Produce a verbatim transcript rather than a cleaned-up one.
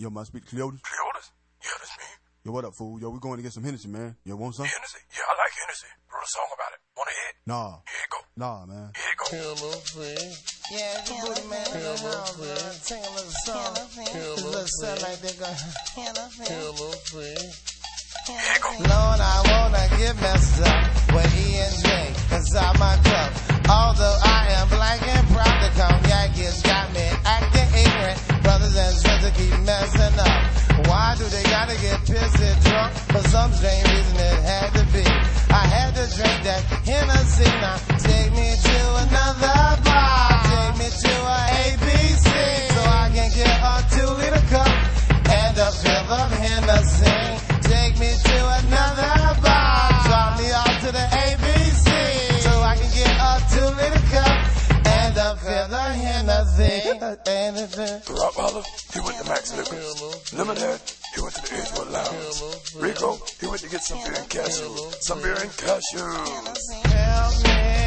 Yo, my speak Cleotis? Cleotis? Yeah, that's me. Yo, what up, fool? Yo, we going to get some Hennessy, man. Yo, want some? Hennessy? Yeah, I like Hennessy. Wrote a song about it. Wanna hear it? Nah. Here you go. Nah, man. Here you go. Hennessy. Yeah, it's your booty man in the house, uh, sing a little song. This little sound like they go. Hennessy. Lord, I wanna get messed up with E and J inside my cup. Although I am black and proud, the cognac has got me acting ignorant. Brothers and sisters keep messing up. Why do they gotta get pissed and drunk? For some strange reason it had to be. I had to drink that Hennessy. Now take me to another bar. Take me to a A B C. So I can get a two liter cup and a fifth of Hennessy. Take me to another bar. Drop me off to the A B C. So I can get a two liter cup and a fifth of Hennessy. The Rottweiler, he went to Max Liquors. Lemonade, he went to the Edgewood Lounge. Rico, he went to get some beer and cashew. Some beer and cashew. Help me.